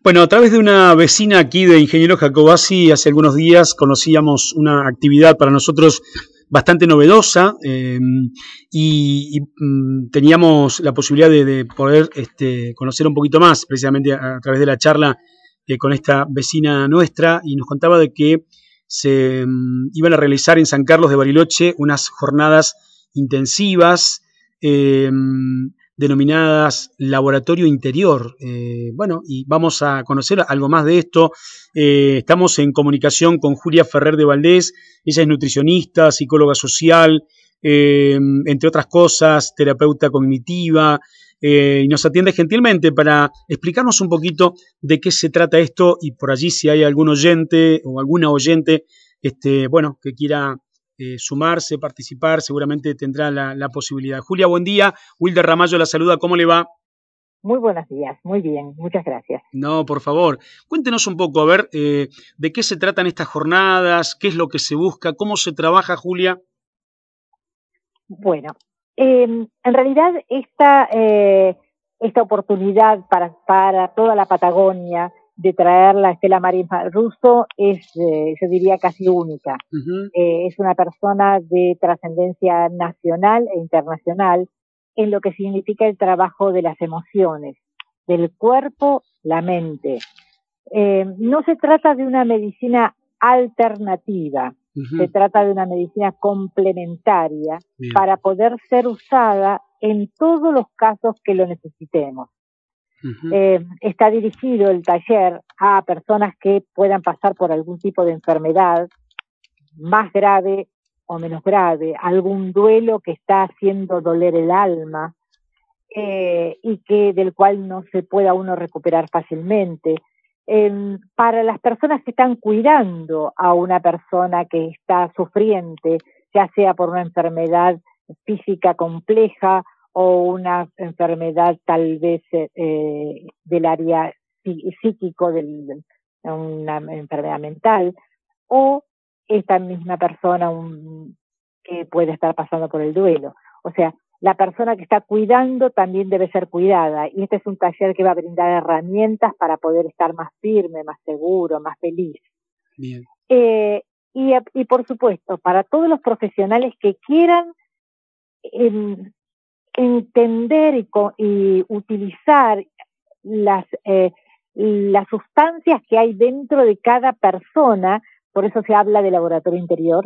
Bueno, a través de una vecina aquí de Ingeniero Jacobacci, hace algunos días conocíamos una actividad para nosotros bastante novedosa teníamos la posibilidad de poder conocer un poquito más, precisamente a través de la charla con esta vecina nuestra, y nos contaba de que se iban a realizar en San Carlos de Bariloche unas jornadas intensivas eh, denominadas Laboratorio Interior. Bueno, y vamos a conocer algo más de esto. Estamos en comunicación con Julia Ferrer de Valdés. Ella es nutricionista, psicóloga social, entre otras cosas, terapeuta cognitiva, y nos atiende gentilmente para explicarnos un poquito de qué se trata esto, y por allí si hay algún oyente o alguna oyente bueno, que quiera sumarse, participar, seguramente tendrá la posibilidad. Julia, buen día. Wilder Ramallo la saluda, ¿cómo le va? Muy buenos días, muy bien, muchas gracias. No, por favor, cuéntenos un poco, a ver, de qué se tratan estas jornadas, qué es lo que se busca, cómo se trabaja, Julia. Bueno, en realidad esta oportunidad para toda la Patagonia de traer la Stella Maris Russo es, yo diría, casi única. Es una persona de trascendencia nacional e internacional en lo que significa el trabajo de las emociones, del cuerpo, la mente. No se trata de una medicina alternativa, se trata de una medicina complementaria para poder ser usada en todos los casos que lo necesitemos. Está dirigido el taller a personas que puedan pasar por algún tipo de enfermedad más grave o menos grave, algún duelo que está haciendo doler el alma y del cual no se pueda uno recuperar fácilmente. Para las personas que están cuidando a una persona que está sufriente, ya sea por una enfermedad física compleja o una enfermedad tal vez del área psíquico, una enfermedad mental, o esta misma persona que puede estar pasando por el duelo. O sea, la persona que está cuidando también debe ser cuidada, y este es un taller que va a brindar herramientas para poder estar más firme, más seguro, más feliz. Bien. Y por supuesto, para todos los profesionales que quieran entender y utilizar las sustancias que hay dentro de cada persona, por eso se habla de laboratorio interior,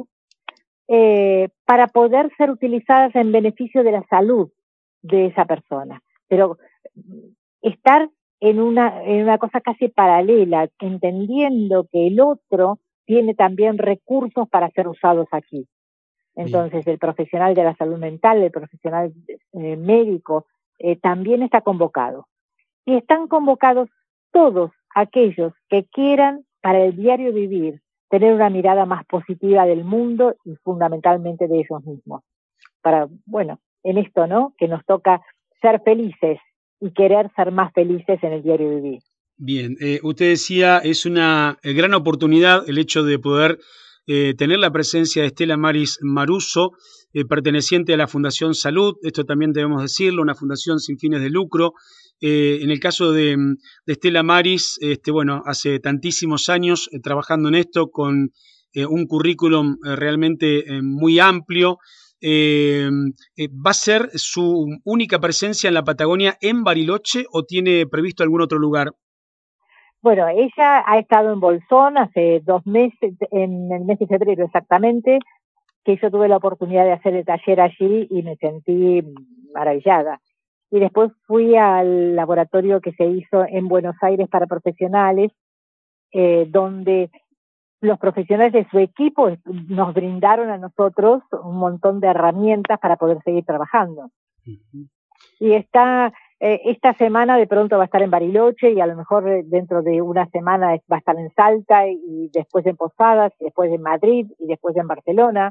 para poder ser utilizadas en beneficio de la salud de esa persona. Pero estar en una cosa casi paralela, entendiendo que el otro tiene también recursos para ser usados aquí. Entonces, el profesional de la salud mental, el profesional médico, también está convocado. Y están convocados todos aquellos que quieran, para el diario vivir, tener una mirada más positiva del mundo y fundamentalmente de ellos mismos. Para, bueno, en esto, ¿no?, que nos toca ser felices y querer ser más felices en el diario vivir. Bien, usted decía, es una gran oportunidad el hecho de poder tener la presencia de Stella Maris Maruso, perteneciente a la Fundación Salud. Esto también debemos decirlo, una fundación sin fines de lucro. En el caso de Stella Maris, bueno, hace tantísimos años trabajando en esto con un currículum realmente muy amplio. ¿Va a ser su única presencia en la Patagonia en Bariloche o tiene previsto algún otro lugar? Bueno, ella ha estado en Bolsón hace 2 meses, en el mes de febrero exactamente, que yo tuve la oportunidad de hacer el taller allí y me sentí maravillada. Y después fui al laboratorio que se hizo en Buenos Aires para profesionales, donde los profesionales de su equipo nos brindaron a nosotros un montón de herramientas para poder seguir trabajando. Y esta semana de pronto va a estar en Bariloche, y a lo mejor dentro de una semana va a estar en Salta, y después en Posadas, y después en Madrid, y después en Barcelona.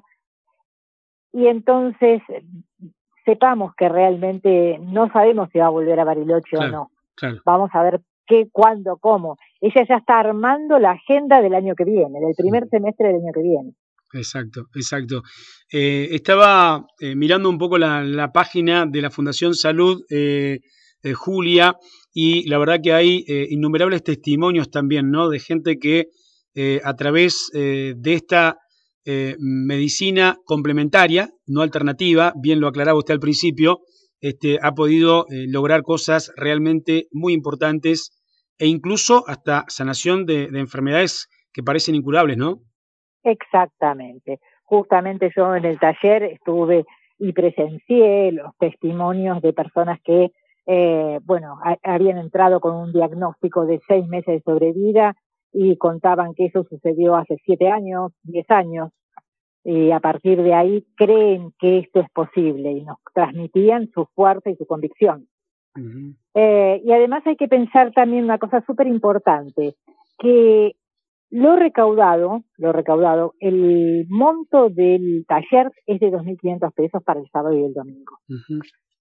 Y entonces sepamos que realmente no sabemos si va a volver a Bariloche o no. Claro. Vamos a ver qué, cuándo, cómo. Ella ya está armando la agenda del año que viene, del primer semestre del año que viene. Exacto, exacto. Estaba mirando un poco la página de la Fundación Salud, Julia, y la verdad que hay innumerables testimonios también, ¿no? De gente que a través de esta medicina complementaria, no alternativa, bien lo aclaraba usted al principio, ha podido lograr cosas realmente muy importantes e incluso hasta sanación de enfermedades que parecen incurables, ¿no? Exactamente. Justamente yo en el taller estuve y presencié los testimonios de personas que, habían entrado con un diagnóstico de 6 meses de sobrevida y contaban que eso sucedió hace 7 años, 10 años, y a partir de ahí creen que esto es posible y nos transmitían su fuerza y su convicción. Uh-huh. Y además hay que pensar también una cosa súper importante, que lo recaudado, el monto del taller es de 2.500 pesos para el sábado y el domingo. Uh-huh.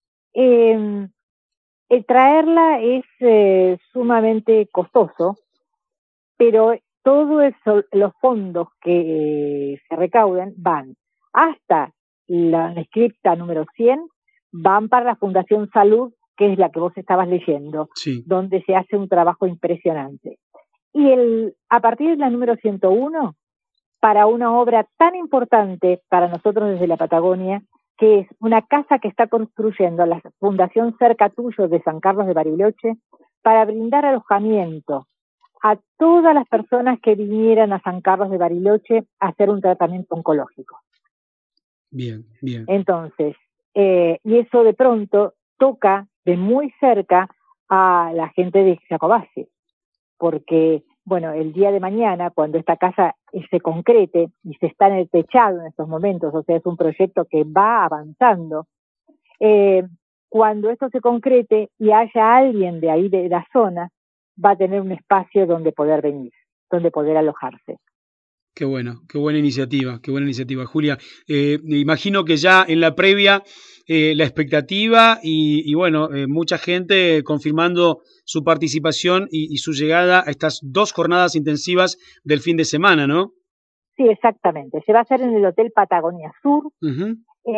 El traerla es sumamente costoso, pero todos los fondos que se recauden van hasta la inscripta número 100, van para la Fundación Salud, que es la que vos estabas leyendo, sí, donde se hace un trabajo impresionante. Y a partir de la número 101, para una obra tan importante para nosotros desde la Patagonia, que es una casa que está construyendo la Fundación Cerca Tuyo de San Carlos de Bariloche, para brindar alojamiento a todas las personas que vinieran a San Carlos de Bariloche a hacer un tratamiento oncológico. Bien, bien. Entonces, y eso de pronto toca de muy cerca a la gente de Jacobacci, porque, bueno, el día de mañana, cuando esta casa se concrete y se está en el techado en estos momentos, o sea, es un proyecto que va avanzando, cuando esto se concrete y haya alguien de ahí de la zona, va a tener un espacio donde poder venir, donde poder alojarse. Qué bueno, qué buena iniciativa, Julia. Me imagino que ya en la previa la expectativa y bueno, mucha gente confirmando su participación y su llegada a estas 2 jornadas intensivas del fin de semana, ¿no? Sí, exactamente. Se va a hacer en el Hotel Patagonia Sur, uh-huh.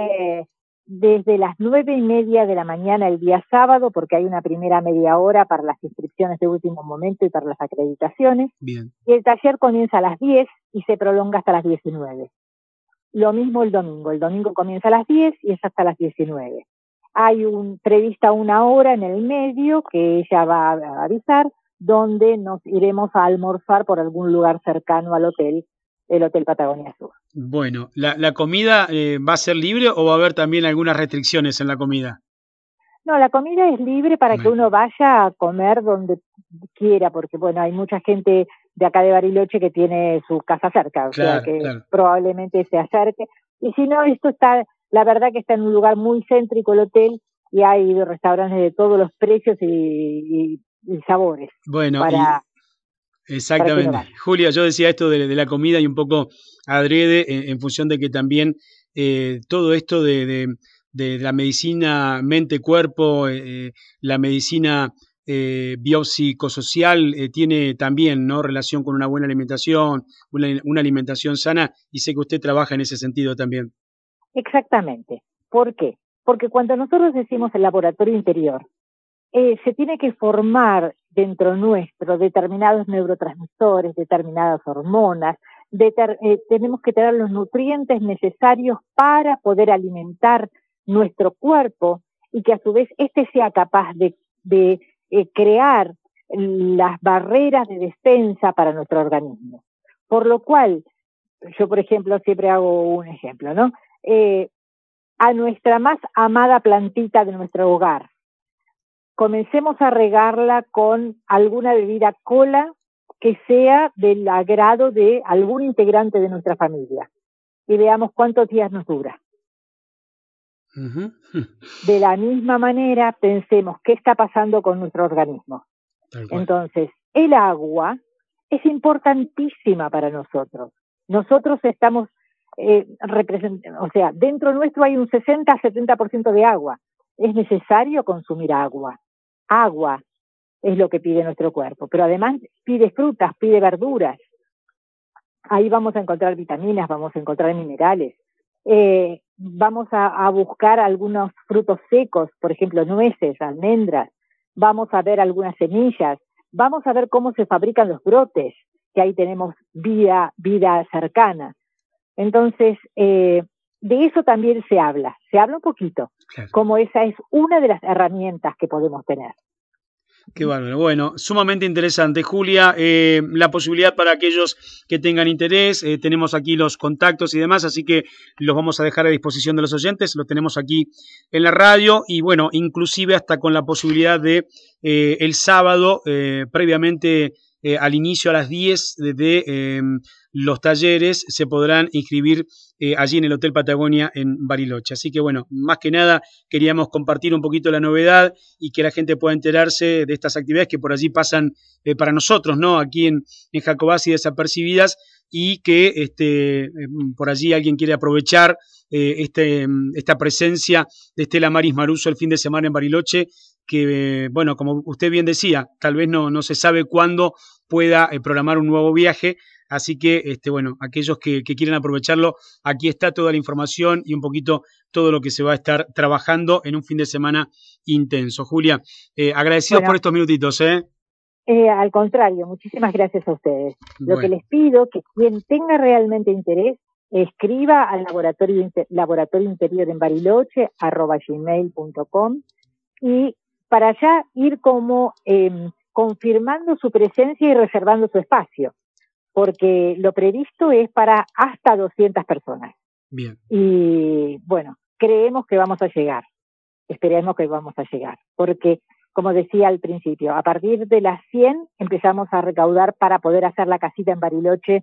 Desde las 9:30 de la mañana el día sábado, porque hay una primera media hora para las inscripciones de último momento y para las acreditaciones. Bien. Y el taller comienza a las 10 y se prolonga hasta las 19. Lo mismo el domingo comienza a las 10 y es hasta las 19. Hay prevista una hora en el medio que ella va a avisar, donde nos iremos a almorzar por algún lugar cercano al hotel, el Hotel Patagonia Sur. Bueno, ¿la comida va a ser libre o va a haber también algunas restricciones en la comida? No, la comida es libre para que uno vaya a comer donde quiera, porque bueno, hay mucha gente de acá de Bariloche que tiene su casa cerca, claro, o sea que claro, probablemente se acerque. Y si no, esto está, la verdad que está en un lugar muy céntrico el hotel y hay restaurantes de todos los precios y sabores. Bueno, exactamente. Para Julia, yo decía esto de la comida y un poco adrede en función de que también todo esto de la medicina mente-cuerpo, la medicina biopsicosocial tiene también, ¿no?, relación con una buena alimentación, una alimentación sana, y sé que usted trabaja en ese sentido también. Exactamente. ¿Por qué? Porque cuando nosotros decimos el laboratorio interior, se tiene que formar dentro nuestro determinados neurotransmisores, determinadas hormonas, tenemos que tener los nutrientes necesarios para poder alimentar nuestro cuerpo y que a su vez este sea capaz de crear las barreras de defensa para nuestro organismo. Por lo cual, yo por ejemplo siempre hago un ejemplo, ¿no? A nuestra más amada plantita de nuestro hogar, comencemos a regarla con alguna bebida cola que sea del agrado de algún integrante de nuestra familia y veamos cuántos días nos dura. Uh-huh. De la misma manera, pensemos qué está pasando con nuestro organismo. Entonces, el agua es importantísima para nosotros. Nosotros estamos o sea, dentro nuestro hay un 60-70% de agua. Es necesario consumir agua. Agua es lo que pide nuestro cuerpo, pero además pide frutas, pide verduras. Ahí vamos a encontrar vitaminas, vamos a encontrar minerales. Vamos a buscar algunos frutos secos, por ejemplo, nueces, almendras. vamos a ver algunas semillas, vamos a ver cómo se fabrican los brotes, que ahí tenemos vida cercana. Entonces, de eso también se habla un poquito, claro, como esa es una de las herramientas que podemos tener. Qué bárbaro. Bueno, sumamente interesante. Julia, la posibilidad para aquellos que tengan interés, tenemos aquí los contactos y demás, así que los vamos a dejar a disposición de los oyentes, los tenemos aquí en la radio y bueno, inclusive hasta con la posibilidad de el sábado, previamente al inicio a las 10 de los talleres, se podrán inscribir allí en el Hotel Patagonia en Bariloche. Así que bueno, más que nada queríamos compartir un poquito la novedad y que la gente pueda enterarse de estas actividades que por allí pasan para nosotros, ¿no? Aquí en Jacobacci desapercibidas y que por allí alguien quiere aprovechar esta presencia de Estela Maris Maruso el fin de semana en Bariloche, que bueno, como usted bien decía, tal vez no se sabe cuándo pueda programar un nuevo viaje. Así que, bueno, aquellos que quieren aprovecharlo, aquí está toda la información y un poquito todo lo que se va a estar trabajando en un fin de semana intenso. Julia, agradecidos por estos minutitos, al contrario, muchísimas gracias a ustedes. Bueno. Lo que les pido, que quien tenga realmente interés, escriba al laboratorio interior en Bariloche, @gmail.com, y para allá ir como confirmando su presencia y reservando su espacio, porque lo previsto es para hasta 200 personas. Bien. Y bueno, creemos que vamos a llegar, esperemos que vamos a llegar, porque como decía al principio, a partir de las 100 empezamos a recaudar para poder hacer la casita en Bariloche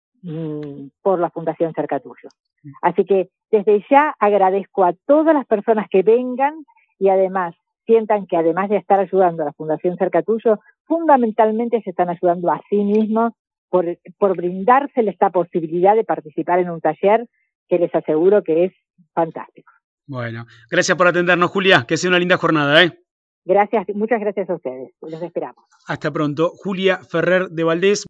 por la Fundación Cerca Tuyo. Así que desde ya agradezco a todas las personas que vengan y además sientan que además de estar ayudando a la Fundación Cerca Tuyo, fundamentalmente se están ayudando a sí mismos por brindárseles esta posibilidad de participar en un taller que les aseguro que es fantástico. Bueno, gracias por atendernos, Julia, que sea una linda jornada, Gracias, muchas gracias a ustedes, los esperamos. Hasta pronto. Julia Ferrer de Valdés.